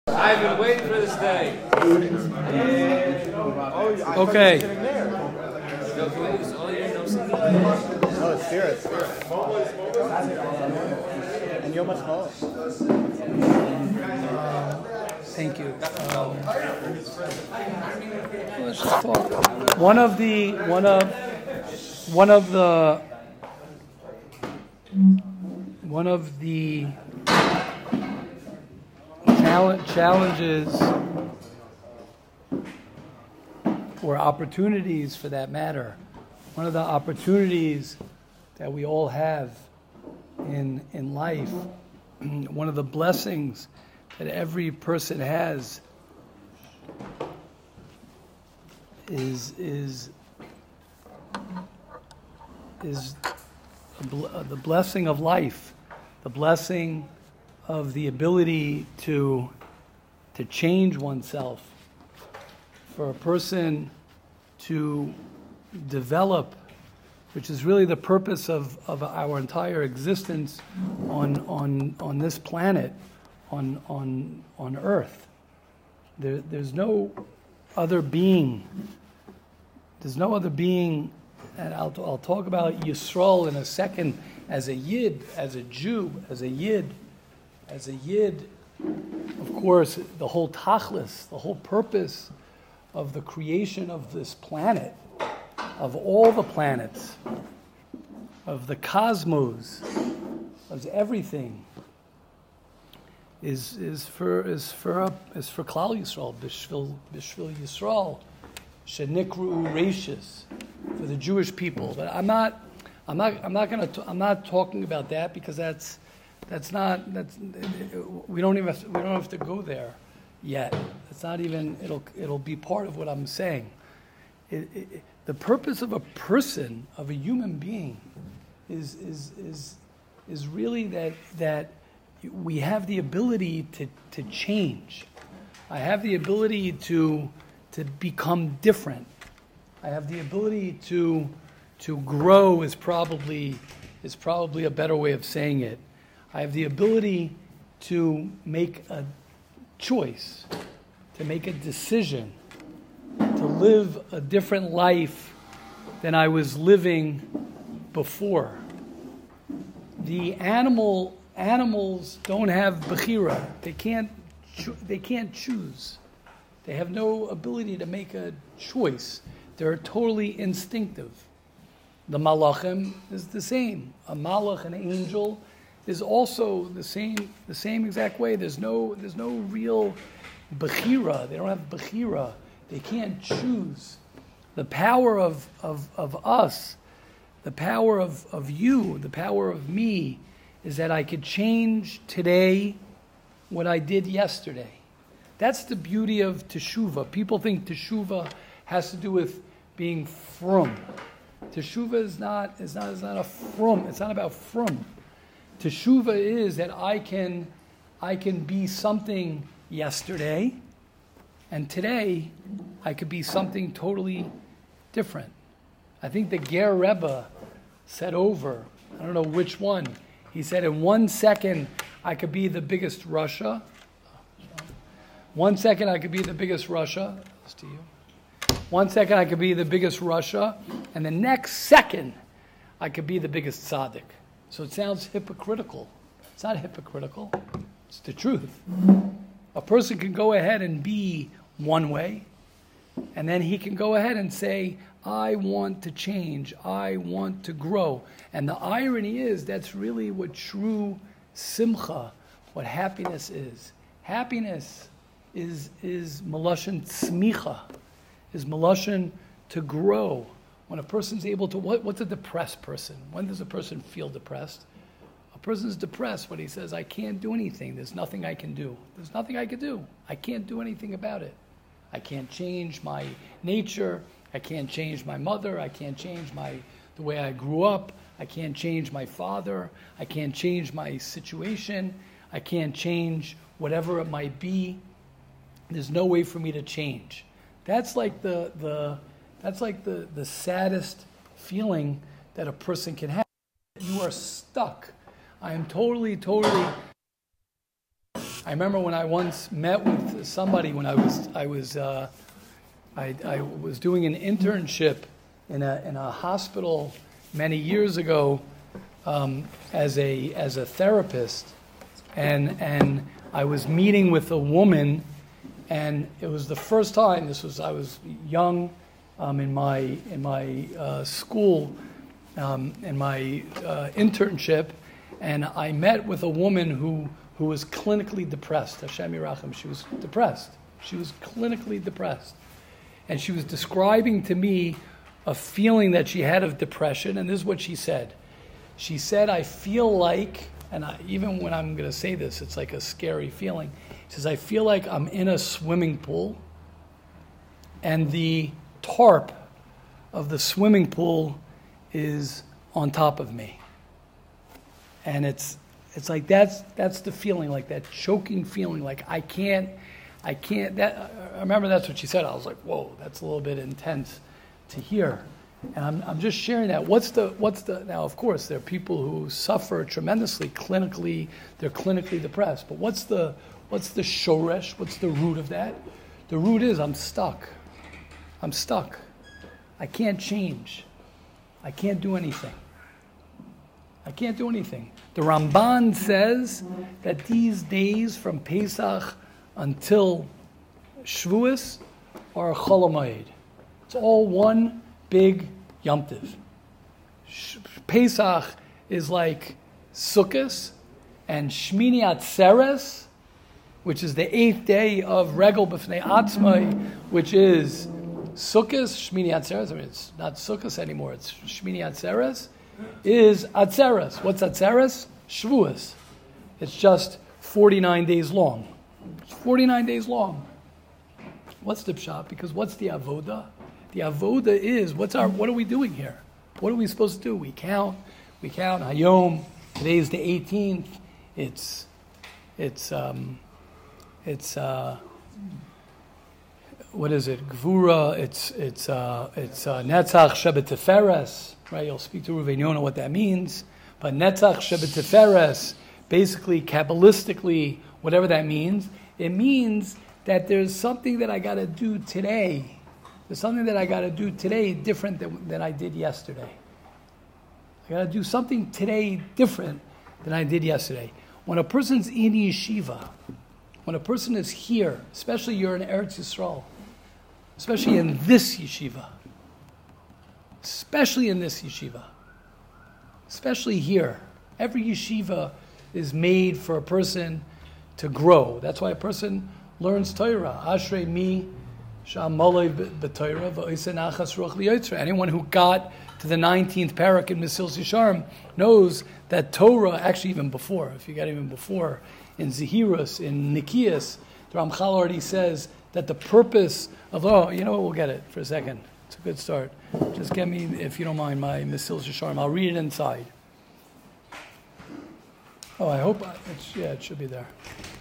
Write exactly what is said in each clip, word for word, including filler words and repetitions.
I've been waiting for this day. Okay. No, it's spirit, spirit. And you're much smaller. Thank you. Um, let's just talk. One of the one of one of the one of the challenges or opportunities, for that matter, one of the opportunities that we all have in in life, one of the blessings that every person has is is is the blessing of life, the blessing of the ability to to change oneself, for a person to develop, which is really the purpose of, of our entire existence on on on this planet, on on on Earth. There, there's no other being. There's no other being, and I'll I'll talk about Yisrael in a second, as a Yid, as a Jew, as a Yid, as a Yid. Of course, the whole tachlis, the whole purpose of the creation of this planet, of all the planets, of the cosmos, of everything, is is for is for is for Klal Yisrael, Bishvil Bishvil Yisrael, Shenikru Reishis, for the Jewish people. But I'm not I'm not I'm not going to I'm not talking about that, because that's that's not that's we don't even have to, we don't have to go there yet. It's not even it'll it'll be part of what I'm saying. It, it, the purpose of a person, of a human being, is is is is really that that we have the ability to, to change. I have the ability to to become different. I have the ability to to grow is probably is probably a better way of saying it. I have the ability to make a choice, to make a decision, to live a different life than I was living before. The animal animals don't have bechira. They can't cho- they can't choose. They have no ability to make a choice. They're totally instinctive. The malachim is the same. A malach, an angel, is also the same the same exact way. There's no there's no real bechira. They don't have bechira. They can't choose. The power of, of, of us, the power of, of you, the power of me, is that I could change today what I did yesterday. That's the beauty of teshuvah. People think teshuvah has to do with being frum. Teshuvah is not is not is not a frum. It's not about frum. Teshuvah is that I can I can be something yesterday, and today I could be something totally different. I think the Ger Rebbe said over, I don't know which one, he said in one second I could be the biggest Russia. One second I could be the biggest Russia. That's to you. One second I could be the biggest Russia, and the next second I could be the biggest tzaddik. So it sounds hypocritical. It's not hypocritical. It's the truth. A person can go ahead and be one way, and then he can go ahead and say, I want to change. I want to grow. And the irony is, that's really what true simcha, what happiness is. Happiness is is malashon tzmicha, is malashon to grow. When a person's able to, what, what's a depressed person? When does a person feel depressed? A person's depressed when he says, I can't do anything. There's nothing I can do. There's nothing I can do. I can't do anything about it. I can't change my nature. I can't change my mother. I can't change my the way I grew up. I can't change my father. I can't change my situation. I can't change whatever it might be. There's no way for me to change. That's like the the that's like the, the saddest feeling that a person can have. You are stuck. I am totally, totally I remember when I once met with somebody when I was I was uh, I, I was doing an internship in a in a hospital many years ago um, as a as a therapist, and and I was meeting with a woman, and it was the first time. This was I was young, um, in my in my uh, school, um, in my uh, internship, and I met with a woman who who was clinically depressed. Hashem Yirachem. She was depressed. She was clinically depressed, and she was describing to me a feeling that she had of depression. And this is what she said. She said, "I feel like." And I, even when I'm going to say this, it's like a scary feeling. She says, I feel like I'm in a swimming pool, and the tarp of the swimming pool is on top of me. And it's it's like that's that's the feeling, like that choking feeling, like I can't, I can't. That I remember that's what she said. I was like, whoa, that's a little bit intense to hear. And I'm, I'm just sharing that. What's the, what's the, now of course there are people who suffer tremendously clinically, they're clinically depressed, but what's the, what's the shoresh, what's the root of that? The root is I'm stuck. I'm stuck. I can't change. I can't do anything. I can't do anything. The Ramban says that these days from Pesach until Shavuos are Chol HaMoed. It's all one big Yom Tiv. Pesach is like Sukkot, and Shmini Atzeres, which is the eighth day of Regel B'fnei Atzmai, which is Sukkot, Shmini Atzeres. I mean, it's not Sukkot anymore. It's Shmini Atzeres. Is Atzeres. What's Atzeres? Shavuos. It's just forty-nine days long. It's forty-nine days long. What's the pshat? Because what's the avoda? The avoda is, what's our, what are we doing here? What are we supposed to do? We count, we count, Hayom, today's the eighteenth, it's, it's, um, it's, uh, what is it, Gvura, it's, it's, uh, it's, uh, Netzach Shebet Tiferes, right, you'll speak to Ruven Yonah what that means, but Netzach Shebet Tiferes, basically, Kabbalistically, whatever that means, it means that there's something that I got to do today. There's something that I got to do today different than, than I did yesterday. I got to do something today different than I did yesterday. When a person's in yeshiva, when a person is here, especially you're in Eretz Yisrael, especially in this yeshiva, especially in this yeshiva, especially here, every yeshiva is made for a person to grow. That's why a person learns Torah. Ashrei mi Anyone who got to the nineteenth parak in Mesilas Yesharim knows that Torah, actually even before, if you got even before, in Zehirus, in Nikias, the Ramchal already says that the purpose of, oh, you know what, we'll get it for a second. It's a good start. Just get me, if you don't mind, my Mesilas Yesharim. I'll read it inside. Oh, I hope, I, it's, yeah, it should be there.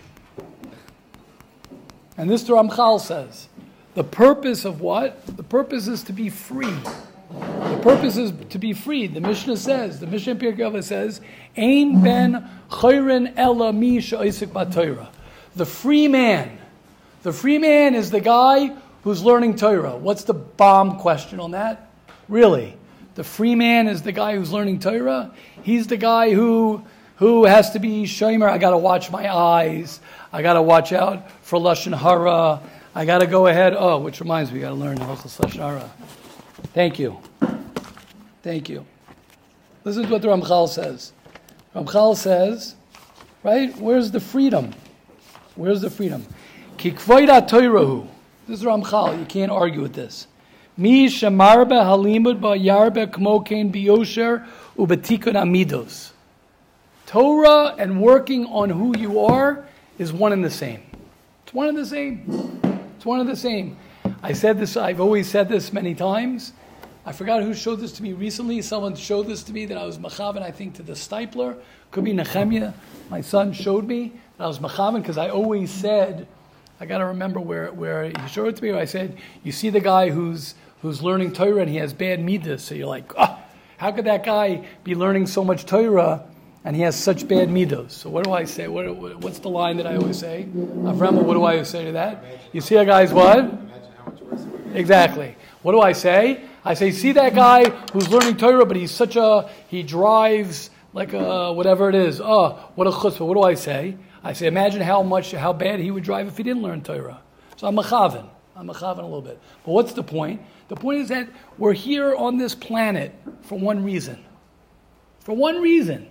And this the Ramchal says. The purpose of what? The purpose is to be free. The purpose is to be freed. The Mishnah says, the Mishnah Pirkei Avos says, Ein ben chayrin ela mi she'osek b'Torah. The free man. The free man is the guy who's learning Torah. What's the bomb question on that? Really? The free man is the guy who's learning Torah? He's the guy who who has to be shomer. I got to watch my eyes. I got to watch out for lashon hara. I got to go ahead. Oh, which reminds me, we got to learn Hilchos Lashon Hara. Thank you. Thank you. Listen to what the Ramchal says. Ramchal says, right, where's the freedom? Where's the freedom? Ki kvoida toirahu. This is Ramchal. You can't argue with this. Mi shemarbe halimud ba yarbe kmo kein biyosher ubetikun amidos. Torah and working on who you are is one and the same. It's one and the same. It's one and the same. I said this, I've always said this many times. I forgot who showed this to me recently. Someone showed this to me that I was machavan, I think, to the Stipler. Could be Nehemiah. My son showed me that I was machavan because I always said, I got to remember where, where he showed it to me. Where I said, you see the guy who's who's learning Torah and he has bad midas. So you're like, oh, how could that guy be learning so much Torah and he has such bad midos. So what do I say? What, what, what's the line that I always say? Avrama, what do I always say to that? You see a guy's what? Exactly. What do I say? I say, see that guy who's learning Torah, but he's such a, he drives like a, whatever it is. Oh, what a chutzpah. What do I say? I say, imagine how much, how bad he would drive if he didn't learn Torah. So I'm mechaven. I'm mechaven a little bit. But what's the point? The point is that we're here on this planet for one reason. For one reason.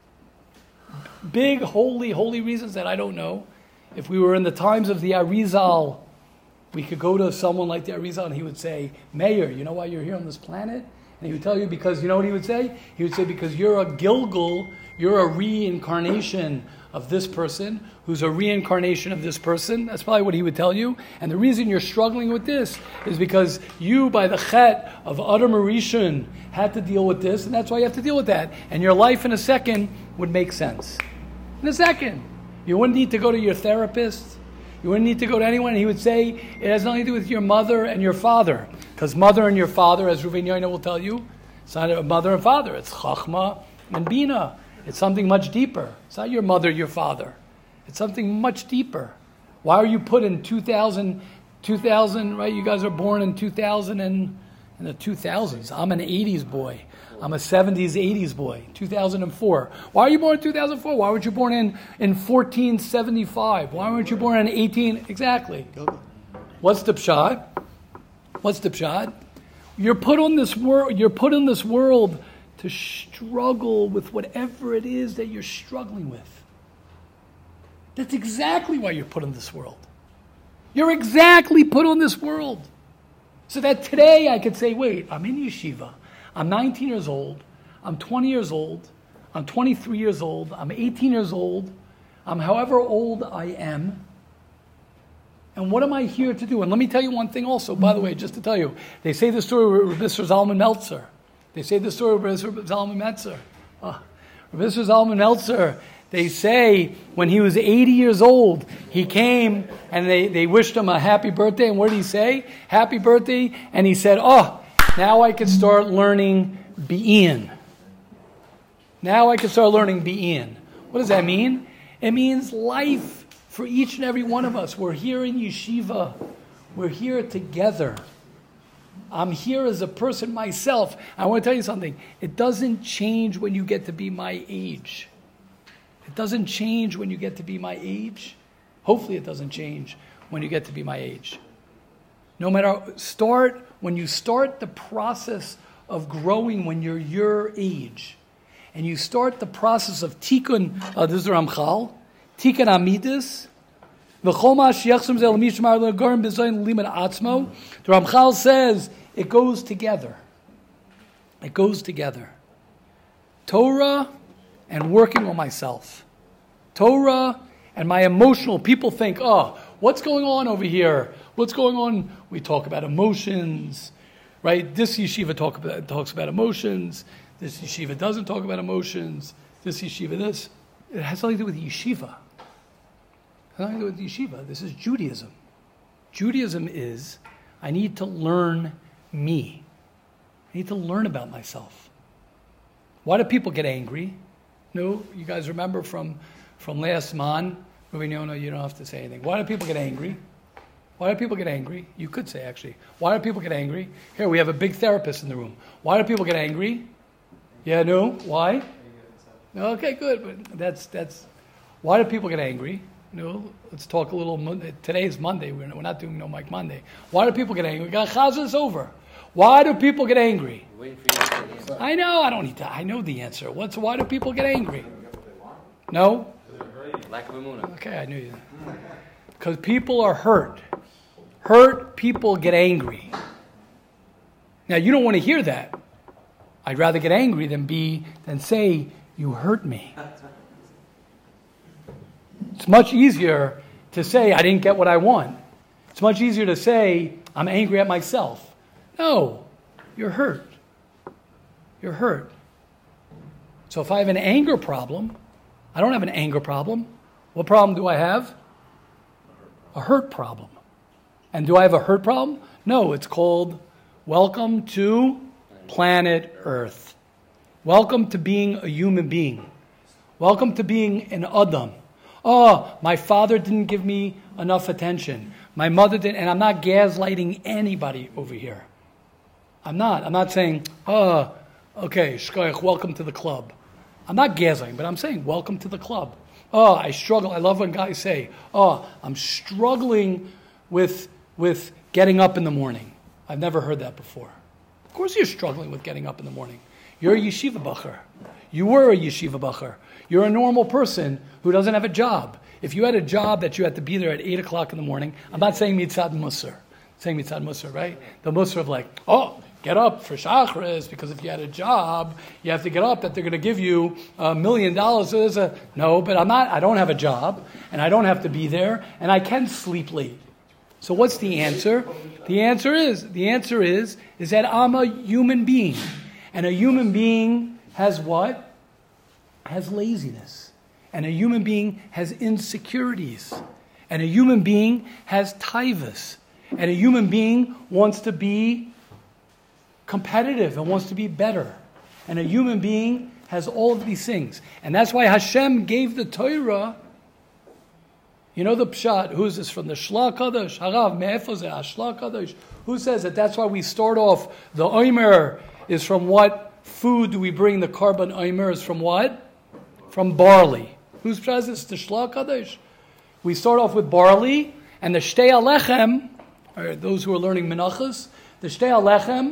Big, holy, holy reasons that I don't know. If we were in the times of the Arizal, we could go to someone like the Arizal and he would say, Mayor, you know why you're here on this planet? And he would tell you because, you know what he would say? He would say, because you're a Gilgul, you're a reincarnation of this person, who's a reincarnation of this person. That's probably what he would tell you. And the reason you're struggling with this is because you, by the chet of Adam Rishon, had to deal with this, and that's why you have to deal with that. And your life in a second would make sense. In a second. You wouldn't need to go to your therapist. You wouldn't need to go to anyone. He would say, it has nothing to do with your mother and your father. Because mother and your father, as Reuven Yoina will tell you, it's not a mother and father. It's Chachma and Bina. It's something much deeper. It's not your mother, your father. It's something much deeper. Why are you put in two thousand, two thousand, right? You guys are born in two thousand and in the two thousands. I'm an eighties boy. I'm a seventies, eighties boy. two thousand four. Why are you born in two thousand four? Why weren't you born in, in fourteen seventy-five? Why weren't you born in eighteen? Exactly. What's the pshat? What's the pshat? You're put on this world. You're put in this world to struggle with whatever it is that you're struggling with. That's exactly why you're put in this world. You're exactly put on this world. So that today I could say, wait, I'm in yeshiva. I'm nineteen years old. I'm twenty years old. I'm twenty-three years old. I'm eighteen years old. I'm however old I am. And what am I here to do? And let me tell you one thing also, by the way, just to tell you. They say the story of Rabbi Zalman Meltzer. They say the story of Rabbi Zalman Meltzer. Oh, Rabbi Zalman Meltzer, they say when he was eighty years old, he came and they, they wished him a happy birthday. And what did he say? Happy birthday. And he said, oh, now I can start learning Be'in. Now I can start learning Be'in. What does that mean? It means life for each and every one of us. We're here in yeshiva. We're here together. I'm here as a person myself. I want to tell you something. It doesn't change when you get to be my age. It doesn't change when you get to be my age. Hopefully it doesn't change when you get to be my age. No matter, start, when you start the process of growing when you're your age, and you start the process of tikkun, uh, this is the Ramchal, tikkun amidus, the Ramchal says it goes together. It goes together. Torah and working on myself. Torah and my emotional. People think, oh, what's going on over here? What's going on? We talk about emotions, right? This yeshiva talk about, talks about emotions. This yeshiva doesn't talk about emotions. This yeshiva, this. It has something to do with yeshiva. It has nothing to do with yeshiva. This is Judaism. Judaism is, I need to learn me. I need to learn about myself. Why do people get angry? No, you guys remember from, from last man, no, no, you don't have to say anything. Why do people get angry? Why do people get angry? You could say, actually. Why do people get angry? Here, we have a big therapist in the room. Why do people get angry? Yeah, no? Why? Okay, good. But that's, that's, why do people get angry? No, let's talk a little. Today is Monday. We're, we're not doing No Mike Monday. Why do people get angry? We got Chazan's over. Why do people get angry? I know. I don't need to. I know the answer. What's why do people get angry? No. Lack of emunah. Okay, I knew you. Because people are hurt. Hurt people get angry. Now you don't want to hear that. I'd rather get angry than be than say you hurt me. It's much easier to say I didn't get what I want. It's much easier to say I'm angry at myself. No, you're hurt. You're hurt. So if I have an anger problem, I don't have an anger problem. What problem do I have? A hurt problem. And do I have a hurt problem? No, it's called welcome to planet Earth. Welcome to being a human being. Welcome to being an Adam. Oh, my father didn't give me enough attention. My mother didn't, and I'm not gaslighting anybody over here. I'm not. I'm not saying, oh, okay, shkoyach, welcome to the club. I'm not gaslighting, but I'm saying, welcome to the club. Oh, I struggle. I love when guys say, oh, I'm struggling with, with getting up in the morning. I've never heard that before. Of course you're struggling with getting up in the morning. You're a yeshiva bacher. You were a yeshiva bacher. You're a normal person who doesn't have a job. If you had a job that you had to be there at eight o'clock in the morning, I'm not saying mitzad musar. I'm saying mitzad musar, right? The musar of like, oh, get up for shachris, because if you had a job, you have to get up that they're going to give you a million dollars. So there's a, no, but I'm not, I don't have a job, and I don't have to be there, and I can sleep late. So what's the answer? The answer is, the answer is, is that I'm a human being. And a human being has what? Has laziness. And a human being has insecurities. And a human being has taivas. And a human being wants to be competitive and wants to be better. And a human being has all of these things. And that's why Hashem gave the Torah. You know the pshat, who's this from? The Shla Kadosh? Harav, me'efo zeh Shla Kadosh? Who says that that's why we start off, the Omer is from what food do we bring? The carbon Omer is from what? From barley. Whose pshat is this? The Shla Kadosh. We start off with barley, and the Shtei Alechem, or those who are learning Menachos, the Shtei Alechem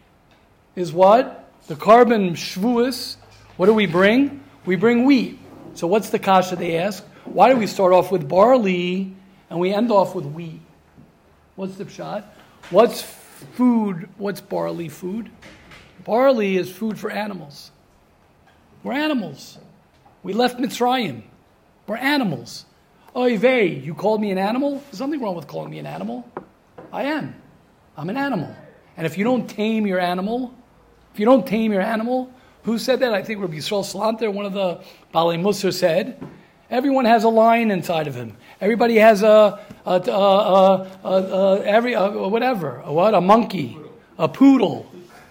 is what? The carbon Shvuas. What do we bring? We bring wheat. So what's the kasha they ask? Why do we start off with barley and we end off with wheat? What's the pshat? What's food? What's barley food? Barley is food for animals. We're animals. We left Mitzrayim. We're animals. Oy vey, you called me an animal? There's nothing wrong with calling me an animal. I am. I'm an animal. And if you don't tame your animal, if you don't tame your animal, who said that? I think Rabbi Yisrael Salanter, one of the Balei Musar, said, everyone has a lion inside of him. Everybody has a, a, a, a, a, a every a, whatever, a what? A monkey, a poodle.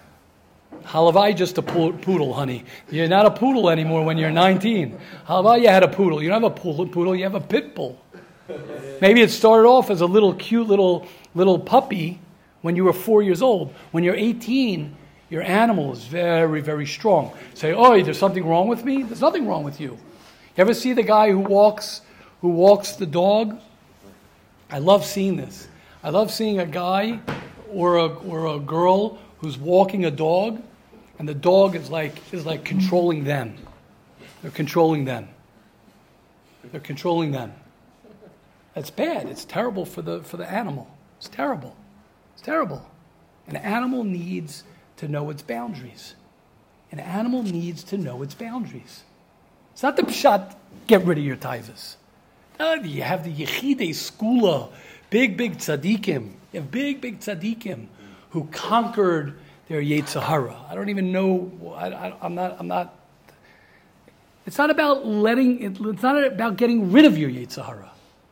Halavai just a poodle, honey. You're not a poodle anymore when you're nineteen. Halavai you had a poodle. You don't have a poodle, you have a pit bull. Maybe it started off as a little cute little little puppy when you were four years old. When you're eighteen, your animal is very, very strong. Say, oh, there's something wrong with me? There's nothing wrong with you. You ever see the guy who walks who walks the dog? I love seeing this. I love seeing a guy or a or a girl who's walking a dog, and the dog is like is like controlling them. They're controlling them. They're controlling them. That's bad. It's terrible for the for the animal. It's terrible. It's terrible. An animal needs to know its boundaries. An animal needs to know its boundaries. It's not the pshat, get rid of your taivas. Uh, you have the Yechidei Skula, big, big tzaddikim. You have big, big tzaddikim who conquered their Yetzer Hara. I don't even know, I, I, I'm not, I'm not, it's not about letting, it, it's not about getting rid of your Yetzer Hara.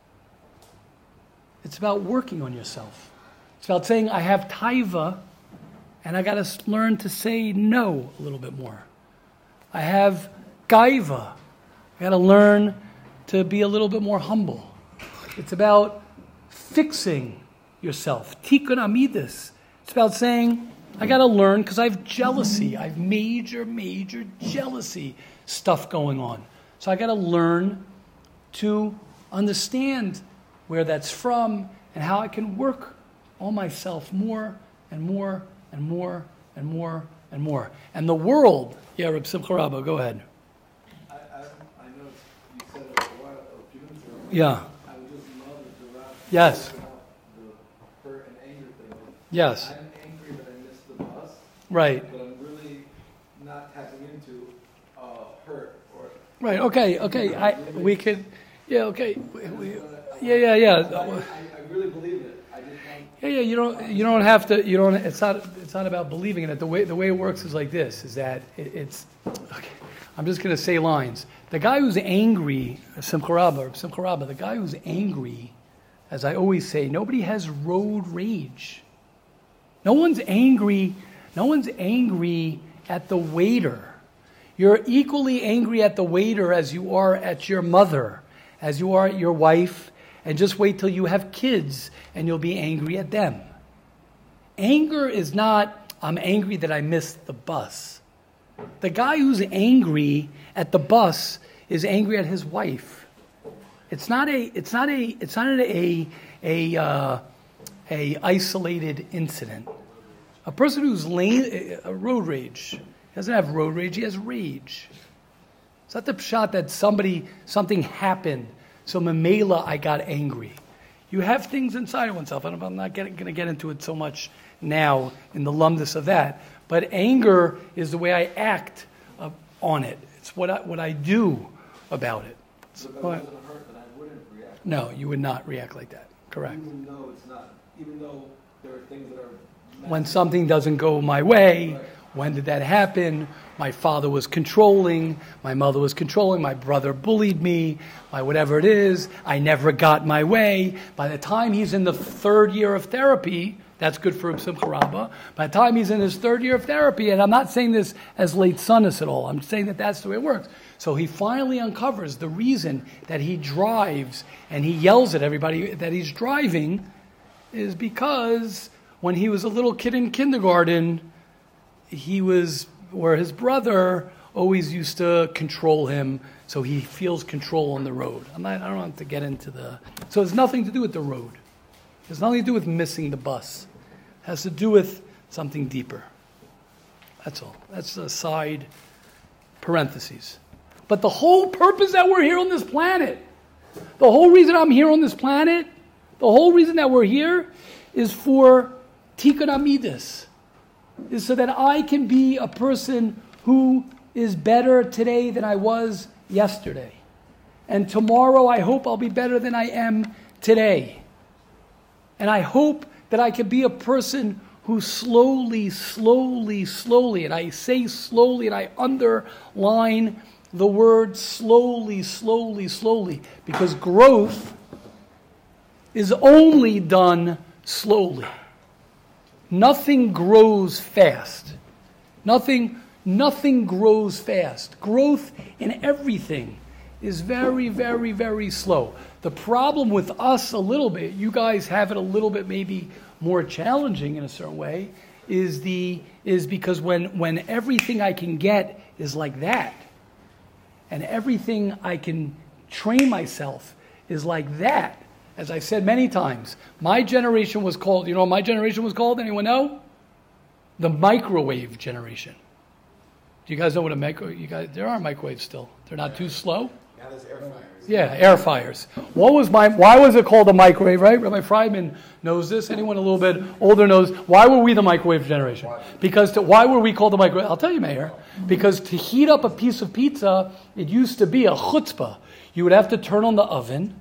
It's about working on yourself. It's about saying, I have taiva, and I got to learn to say no a little bit more. I have gaiva. I got to learn to be a little bit more humble. It's about fixing yourself. Tikkun amidus. It's about saying, I got to learn because I have jealousy. I have major, major jealousy stuff going on. So I got to learn to understand where that's from and how I can work on myself more and more and more and more and more. And the world, yeah, Reb Simcha Rabba, go ahead. I, I, I know you said it a while a few minutes ago. Yeah. I would just love it to wrap Yes. about the hurt and anger thing. Yes. I'm angry that I missed the bus. Right. But I'm really not tapping into uh, hurt or. Right. Okay. Okay. I we could. Yeah. Okay. We, we, yeah. Yeah. Yeah. I, I, I really believe it. I just want. Yeah, yeah, you don't, you don't have to, you don't, it's not, it's not about believing in it. The way, the way it works is like this, is that it, it's, okay, I'm just going to say lines. The guy who's angry, Simcha Rabba, Simcha Rabba, the guy who's angry, as I always say, nobody has road rage. No one's angry, no one's angry at the waiter. You're equally angry at the waiter as you are at your mother, as you are at your wife, and just wait till you have kids and you'll be angry at them. Anger is not, I'm angry that I missed the bus. The guy who's angry at the bus is angry at his wife. It's not a, it's not a, it's not a, a, uh, a isolated incident. A person who's lane, a road rage, doesn't have road rage, he has rage. It's not the pshat that somebody, something happened, so memela I got angry. You have things inside of oneself. I'm not going to get into it so much now in the lumdus of that. But anger is the way I act uh, on it. It's what I, what I do about it. So if I wasn't hurt, then I wouldn't react. No, you would not react like that. Correct. Even though it's not, even though there are things that are... When something doesn't go my way, right. When did that happen? My father was controlling, my mother was controlling, my brother bullied me, my whatever it is, I never got my way. By the time he's in the third year of therapy, that's good for Simcha Rabbah. By the time he's in his third year of therapy, and I'm not saying this as late sonus at all, I'm saying that that's the way it works. So he finally uncovers the reason that he drives and he yells at everybody that he's driving is because when he was a little kid in kindergarten, he was where his brother always used to control him, so he feels control on the road. I'm not, I don't have to get into the... So it's nothing to do with the road. It's nothing to do with missing the bus. It has to do with something deeper. That's all. That's a side parentheses. But the whole purpose that we're here on this planet, the whole reason I'm here on this planet, the whole reason that we're here is for tikkun amidus, is so that I can be a person who is better today than I was yesterday. And tomorrow I hope I'll be better than I am today. And I hope that I can be a person who slowly, slowly, slowly, and I say slowly and I underline the word slowly, slowly, slowly, because growth is only done slowly. Nothing grows fast. Nothing, nothing grows fast. Growth in everything is very, very, very slow. The problem with us a little bit, you guys have it a little bit maybe more challenging in a certain way, is the is because when, when everything I can get is like that, and everything I can train myself is like that, as I've said many times, my generation was called, you know what my generation was called? Anyone know? The microwave generation. Do you guys know what a micro, you guys, there are microwaves still. They're not too slow. Now there's air fryers. Yeah, air fryers. What was my, why was it called a microwave, right? Rabbi Friedman knows this. Anyone a little bit older knows. Why were we the microwave generation? Because to, why were we called the microwave? I'll tell you, Mayor. Because to heat up a piece of pizza, it used to be a chutzpah. You would have to turn on the oven,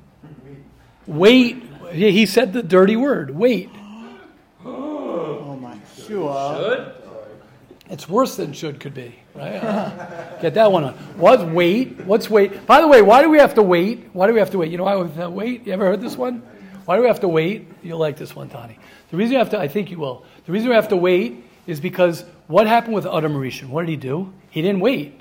wait. He said the dirty word, wait. Oh my, sure. Should? It's worse than should could be, right? Get that one on. What's wait? What's wait? By the way, why do we have to wait? Why do we have to wait? You know why we have to wait? You ever heard this one? Why do we have to wait? You'll like this one, Tani. The reason we have to, I think you will. The reason we have to wait is because what happened with Adam Rishon? What did he do? He didn't wait.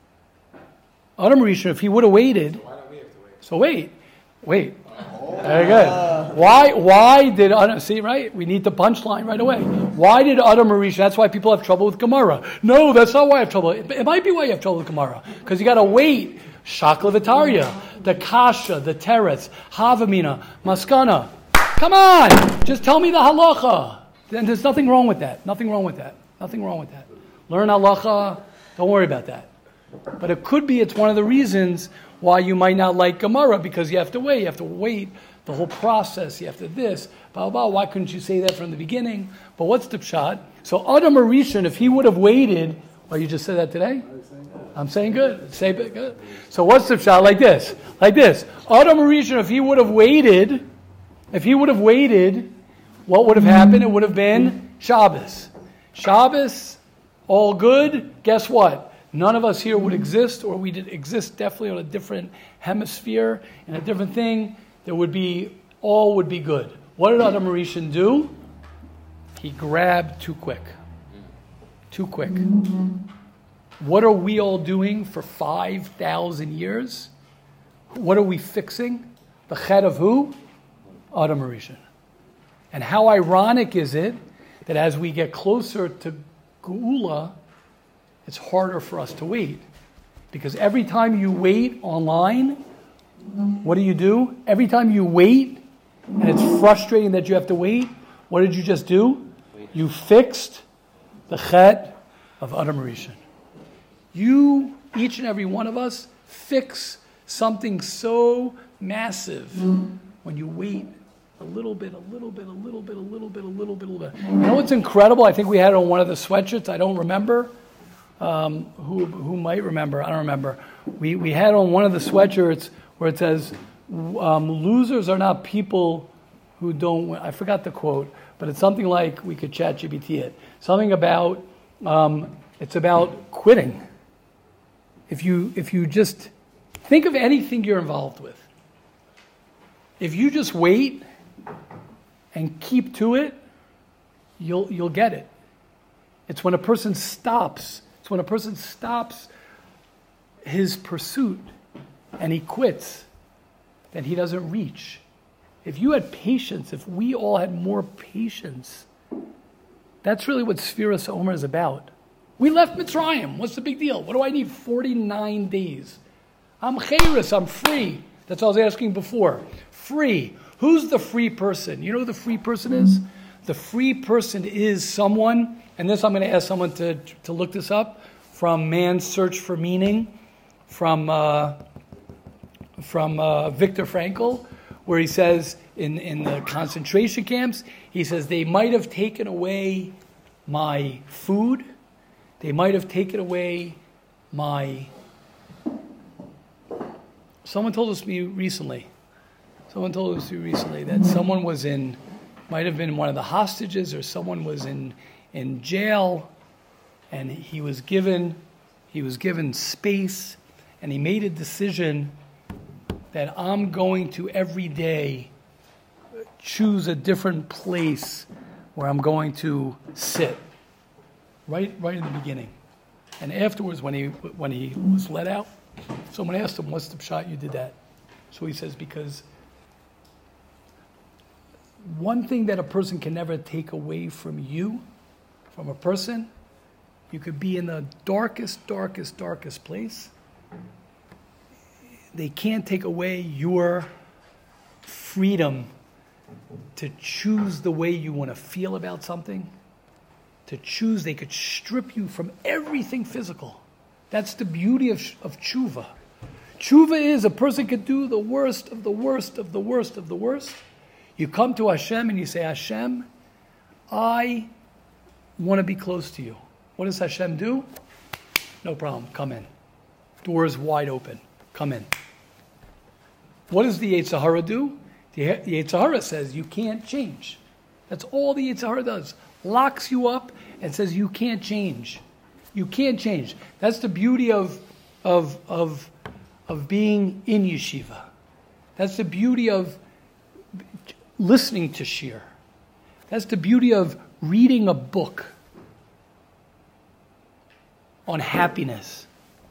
Adam Rishon, if he would have waited, Why don't we have to wait? so wait, wait. Very good. Why? Why did Adam? See, right? We need the punchline right away. Why did Adam Rishon? That's why people have trouble with Gemara. No, that's not why I have trouble. It, it might be why you have trouble with Gemara because you got to wait. Shakla Vitaria, the Kasha, the Teretz, Havamina, Maskana. Come on, just tell me the halacha. Then there's nothing wrong with that. Nothing wrong with that. Nothing wrong with that. Learn halacha. Don't worry about that. But it could be it's one of the reasons why you might not like Gemara because you have to wait. You have to wait the whole process. You have to this. Blah, blah, blah. Why couldn't you say that from the beginning? But what's the pshat? So Adam Rishon, if he would have waited, well, you just said that today? I'm saying good. Say good. So what's the pshat? Like this. Like this. Adam Rishon, if he would have waited, if he would have waited, what would have happened? It would have been Shabbos. Shabbos, all good. Guess what? None of us here would exist, or we did exist definitely on a different hemisphere, and a different thing. There would be, all would be good. What did Adam Rishon do? He grabbed too quick. Too quick. What are we all doing for five thousand years? What are we fixing? The chet of who? Adam Rishon. And how ironic is it that as we get closer to Geula, it's harder for us to wait. Because every time you wait online, what do you do? Every time you wait, and it's frustrating that you have to wait, what did you just do? You fixed the chet of Adam Rishon. You, each and every one of us, fix something so massive when you wait a little bit, a little bit, a little bit, a little bit, a little bit, a little bit. You know what's incredible? I think we had it on one of the sweatshirts. I don't remember. Um, who who might remember? I don't remember. We we had on one of the sweatshirts where it says, um, "Losers are not people who don't win." I forgot the quote, but it's something like, we could chat G B T it. Something about um, it's about quitting. If you if you just think of anything you're involved with, if you just wait and keep to it, you'll you'll get it. It's when a person stops. It's when a person stops his pursuit and he quits that he doesn't reach. If you had patience, if we all had more patience, that's really what Sfiras Omer is about. We left Mitzrayim. What's the big deal? What do I need forty-nine days? I'm chayris. I'm free. That's what I was asking before. Free. Who's the free person? You know who the free person is? The free person is someone, and this I'm going to ask someone to, to look this up, from Man's Search for Meaning, from uh, from uh, Viktor Frankl, where he says in, in the concentration camps, he says they might have taken away my food, they might have taken away my... Someone told us me recently, someone told us me recently that someone was in, might have been one of the hostages, or someone was in, in jail, and he was given, he was given space, and he made a decision that I'm going to every day choose a different place where I'm going to sit, right, right in the beginning. And afterwards, when he when he was let out, someone asked him, "What's the pshat you did that?" So he says, because one thing that a person can never take away from you, from a person, you could be in the darkest, darkest, darkest place. They can't take away your freedom to choose the way you want to feel about something. To choose, they could strip you from everything physical. That's the beauty of, of tshuva. Tshuva is a person could do the worst of the worst of the worst of the worst. You come to Hashem and you say, Hashem, I want to be close to you. What does Hashem do? No problem, come in. Doors wide open, come in. What does the Yetzer Hara do? The, the Yetzer Hara says you can't change. That's all the Yetzer Hara does. Locks you up and says you can't change. You can't change. That's the beauty of, of, of, of being in yeshiva. That's the beauty of listening to shir. That's the beauty of reading a book on happiness.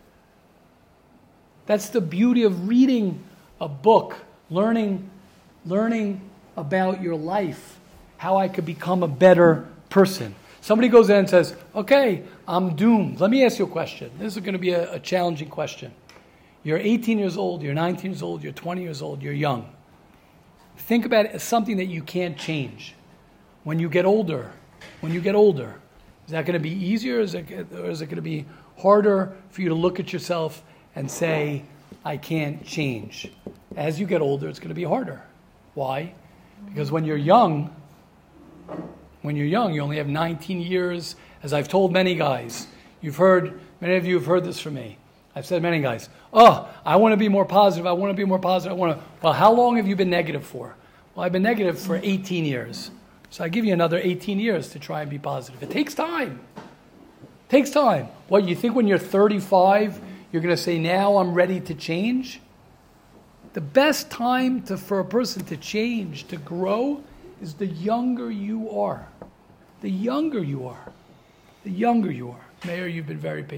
That's the beauty of reading a book, learning, learning about your life, how I could become a better person. Somebody goes in and says, okay, I'm doomed. Let me ask you a question. This is going to be a, a challenging question. You're eighteen years old, you're nineteen years old, you're twenty years old, you're young. Think about it as something that you can't change. When you get older, when you get older, is that going to be easier, or is it, or is it going to be harder for you to look at yourself and say, I can't change? As you get older, it's going to be harder. Why? Because when you're young, when you're young, you only have nineteen years. As I've told many guys, you've heard, many of you have heard this from me. I've said many guys, oh, I want to be more positive, I want to be more positive, I want to, well, how long have you been negative for? Well, I've been negative for eighteen years. So I give you another eighteen years to try and be positive. It takes time. It takes time. What, you think when you're thirty-five, you're going to say, now I'm ready to change? The best time to, for a person to change, to grow, is the younger you are. The younger you are. The younger you are. Mayor, you've been very patient.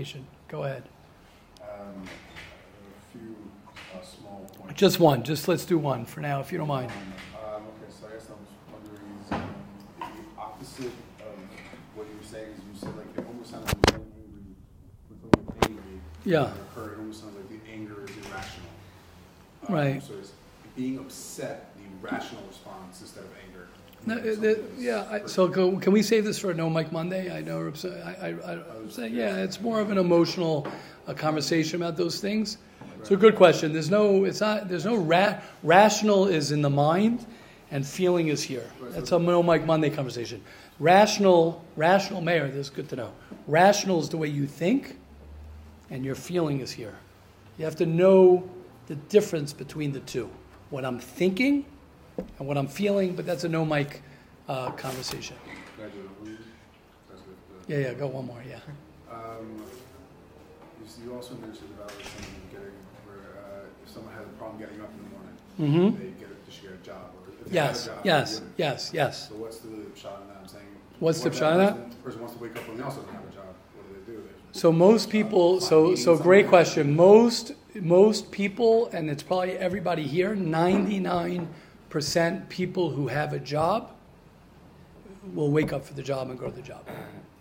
Go ahead. Um, a few uh, small points. Just one. Just let's do one for now, if you don't mind. Um, okay, so I guess I was wondering, is um, the opposite of what you were saying is you said like it almost sounds like when angry, when you're angry, Yeah. or hurt, it almost sounds like the anger is irrational. Um, Right. So it's being upset, the rational response instead of anger. No, Something the, is yeah. I, hurting. so go, can we save this for a No Mike Monday? I know. we're upset- I, I, I, I'm saying, yeah. It's more of an emotional uh, conversation about those things. It's a good question. There's no. It's not. There's no ra- rational is in the mind, and feeling is here. That's a No Mike Monday conversation. Rational, rational mayor. This is good to know. Rational is the way you think, and your feeling is here. You have to know the difference between the two. What I'm thinking and what I'm feeling, but that's a no mic uh, conversation. Can I do it? That's good. Yeah, yeah, go one more, yeah. Um, you, s- you also mentioned about like, someone getting, where uh, if someone has a problem getting up in the morning, Mm-hmm. they get a, they should get a job. Or if they have Yes, a job, yes, they wouldn't. yes, yes. So what's the shot in that? I'm saying. What's the what if shot in that? person- Person wants to wake up when they also don't have a job. What do they do? They, So most people, so so great question. Most most people, and it's probably everybody here, ninety-nine percent people who have a job will wake up for the job and go to the job.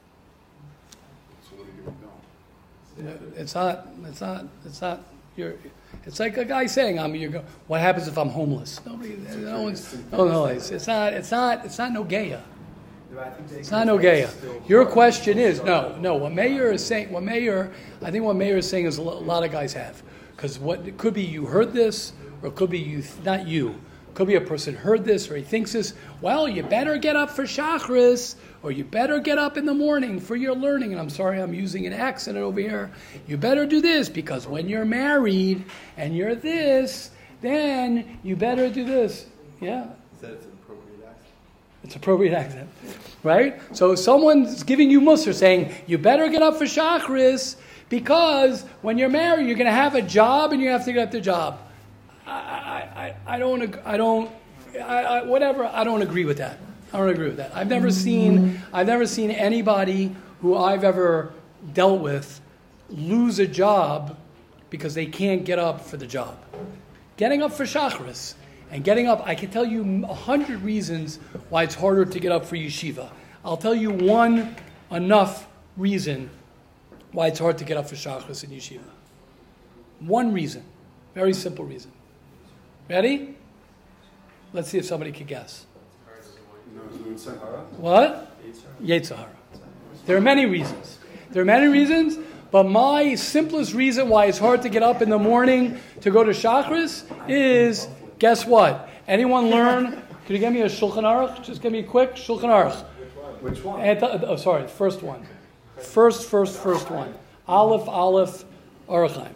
so what do they do? No. It's not. It's not. It's not. You're. It's like a guy saying, "I'm." You go. What happens if I'm homeless? Nobody. No one's. No, no. It's, it's not. It's not. It's not no gaya. It's not no gaya. Your question is no, no. What Mayor is saying. What Mayor. I think what Mayor is saying is a lo- a lot of guys have, because what it could be you heard this, or it could be you not you. Could be a person heard this or he thinks this. Well, you better get up for Shachris, or you better get up in the morning for your learning. And I'm sorry, I'm using an accent over here. You better do this because when you're married and you're this, then you better do this. Yeah. He said it's an appropriate accent. It's appropriate accent, right? So someone's giving you mussar saying, you better get up for Shachris because when you're married, you're going to have a job and you have to get up the job. I, I, I, I don't, ag- I don't, I, I, whatever, I don't agree with that. I don't agree with that. I've never seen, I've never seen anybody who I've ever dealt with lose a job because they can't get up for the job. Getting up for Shachris and getting up, I can tell you a hundred reasons why it's harder to get up for yeshiva. I'll tell you one enough reason why it's hard to get up for Shachris in yeshiva. One reason. Very simple reason. Ready? Let's see if somebody can guess. No, so we would say, huh? What? Yetzer Hara. There are many reasons. There are many reasons, but my simplest reason why it's hard to get up in the morning to go to Shachris is, guess what? Anyone learn? Could you give me a Shulchan Aruch? Just give me a quick Shulchan Aruch. Which one? Anta, oh, sorry, first one. First, first, first one. Aleph, Aleph, Aruchaim.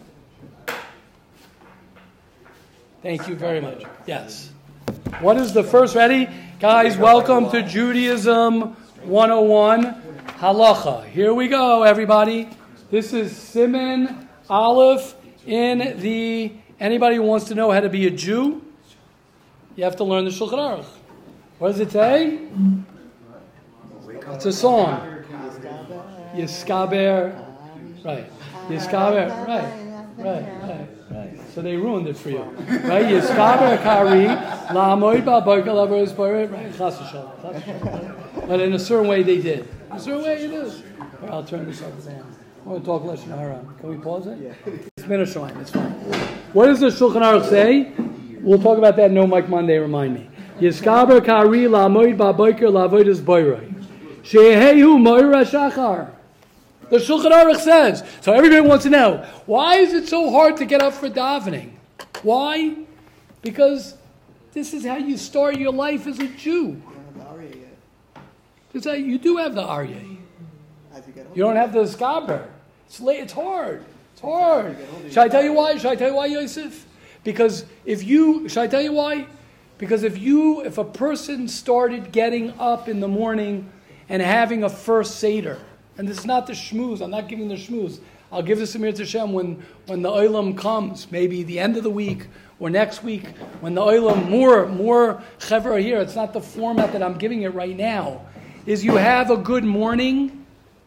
Thank you very much. Yes. What is the first? Ready? Guys, welcome to Judaism one oh one. Halacha. Here we go, everybody. This is Siman Aleph in the... Anybody who wants to know how to be a Jew? You have to learn the Shulchan Aruch. What does it say? It's a song. Yiskaber. Right. Yiskaber. Right. Right. Right. Right. So they ruined it for you. Right? Yiskaber Kari. La'amoid ba'barka la'avodas b'oret. Right. Chas v'shalom. Chas v'shalom. But in a certain way they did. In a certain way it is. Right, I'll turn this up down. I want to talk Lashon Hara. Can we pause it? Yeah. It's Min HaShamayim. It's fine. What does the Shulchan Aruch say? We'll talk about that No Mike Monday. Remind me. Yiskaber Kari la'amoid ba'barka la'avodas b'oret. Shehehu moira shachar. The Shulchan Aruch says. So everybody wants to know, why is it so hard to get up for davening? Why? Because this is how you start your life as a Jew. It's how you do have the Aryeh. You don't have the Skaber. It's late. It's hard. It's hard. Should I tell you why? Should I tell you why, Yosef? Because if you, should I tell you why? Because if you, if a person started getting up in the morning and having a first Seder, and this is not the shmooze, I'm not giving the shmooze. I'll give this to Mir Tashem when, when the Olam comes, maybe the end of the week or next week, when the Olam, more, more Chevra are here. It's not the format that I'm giving it right now. Is you have a good morning,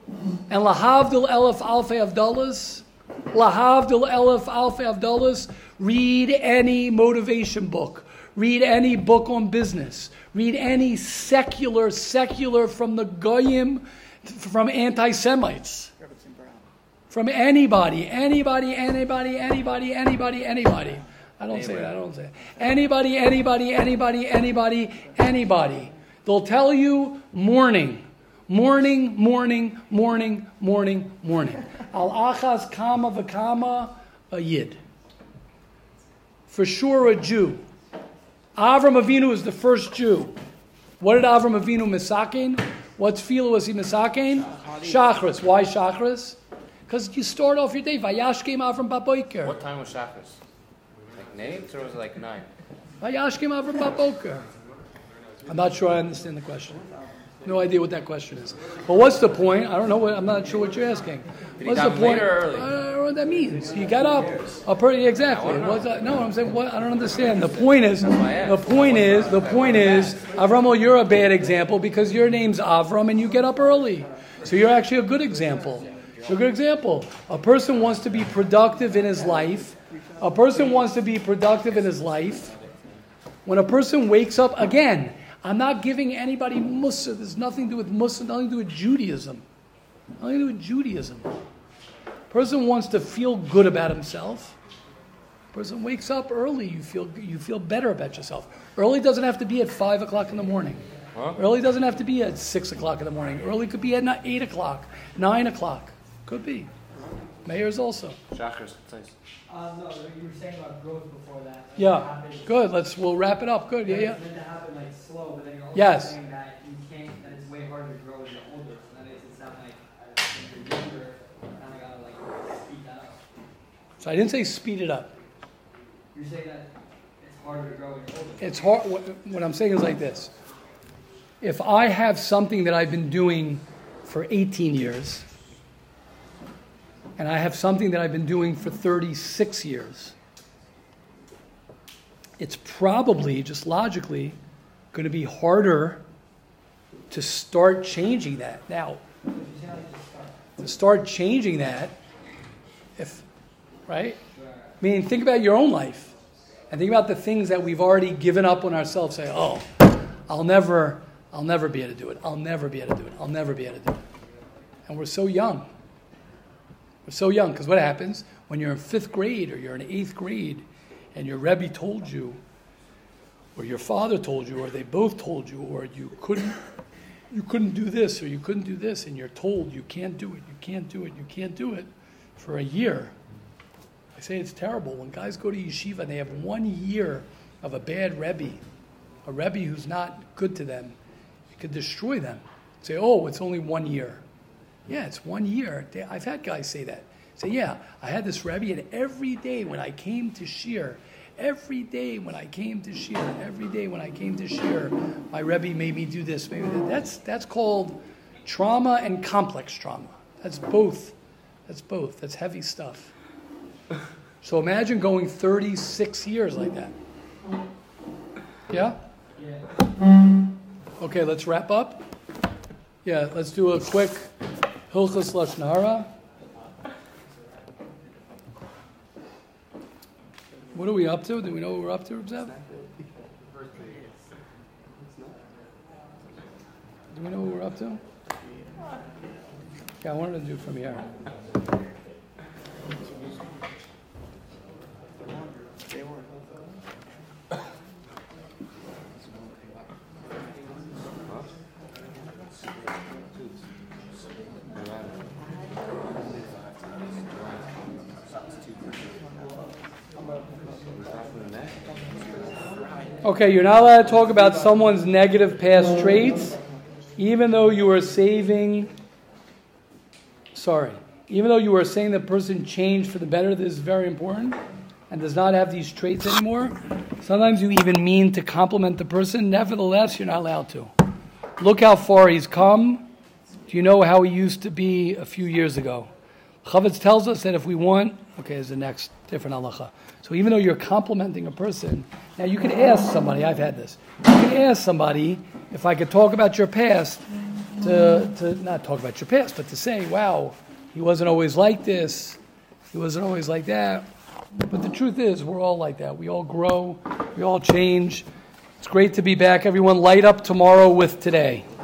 And lahavdil elef alfei avdallas, lahavdil elef alfei avdallas, read any motivation book. Read any book on business. Read any secular, secular from the Goyim, from anti-Semites. From anybody, anybody, anybody, anybody, anybody, anybody. I don't say that, I don't say that. Anybody, anybody, anybody, anybody, anybody. They'll tell you morning, morning, morning, morning, morning, morning. Al achaz kama v'kama, a yid. For sure a Jew. Avram Avinu is the first Jew. What did Avram Avinu misakein? What tefillah was he misakein? Shachris. Why Shachris? Because you start off your day. Vayashkem Avram baboker. What time was Shachris? Like eight or was it like nine? Vayashkem Avram baboker. I'm not sure I understand the question. No idea what that question is. But what's the point? I don't know. What, I'm not sure what you're asking. Did What's he the point? later or early? I don't know what that means. You got up. A pretty exactly. What's that? No, I'm saying what? I don't understand. The point is. The point is. The point is. Avram, you're a bad example because your name's Avram and you get up early. So you're actually a good example. You're a good example. A person wants to be productive in his life. A person wants to be productive in his life. When a person wakes up again. I'm not giving anybody Musa. There's nothing to do with Musa, nothing to do with Judaism. Nothing to do with Judaism. Person wants to feel good about himself. Person wakes up early. You feel you feel better about yourself. Early doesn't have to be at five o'clock in the morning. Huh? Early doesn't have to be at six o'clock in the morning. Early could be at eight o'clock, nine o'clock. Could be. Mayors also. Shachris, please. Uh, no, you were saying about growth before that. Like Yeah. happens- Good. Let's. We'll wrap it up. Good. Yeah. Yeah. It's meant to happen like slow, but then you're also Yes. saying that you can't. That it's way harder to grow as you're older. So that makes it sound like uh, when you're younger, you kind of gotta like speed that up. So I didn't say speed it up. You're saying that it's harder to grow when you're older. It's hard. What, what I'm saying is like this. If I have something that I've been doing for eighteen years, and I have something that I've been doing for thirty-six years, it's probably, just logically, going to be harder to start changing that. Now, to start changing that, if, right? I mean, think about your own life. And think about the things that we've already given up on ourselves. Say, oh, I'll never, I'll never be able to do it. I'll never be able to do it. I'll never be able to do it. And we're so young. We're so young. Because what happens when you're in fifth grade or you're in eighth grade and your Rebbe told you, or your father told you, or they both told you, or you couldn't, you couldn't do this, or you couldn't do this, and you're told you can't do it, you can't do it, you can't do it for a year. I say it's terrible. When guys go to yeshiva and they have one year of a bad Rebbe, a Rebbe who's not good to them, it could destroy them. Say, oh, it's only one year. Yeah, it's one year. They, I've had guys say that. Say, yeah, I had this Rebbe, and every day when I came to Shir, every day when I came to Shir, every day when I came to Shir, my Rebbe made me do this, maybe that. That's that's called trauma and complex trauma. That's both. That's both. That's heavy stuff. So imagine going thirty-six years like that. Yeah? Yeah. Okay, let's wrap up. Yeah, let's do a quick Hilchos Lashon Hara. What are we up to? Do we know what we're up to, Zev? Do we know what we're up to? Yeah, I wanted to do from here. Okay, you're not allowed to talk about someone's negative past traits, even though you are saving, sorry, even though you are saying the person changed for the better. This is very important and does not have these traits anymore. Sometimes you even mean to compliment the person. Nevertheless, you're not allowed to. Look how far he's come. Do you know how he used to be a few years ago? Chavetz tells us that if we want, okay, is the next different halacha. So even though you're complimenting a person, now you can ask somebody, I've had this, you can ask somebody, if I could talk about your past, to, to not talk about your past, but to say, wow, he wasn't always like this, he wasn't always like that. But the truth is, we're all like that. We all grow, we all change. It's great to be back. Everyone light up tomorrow with today.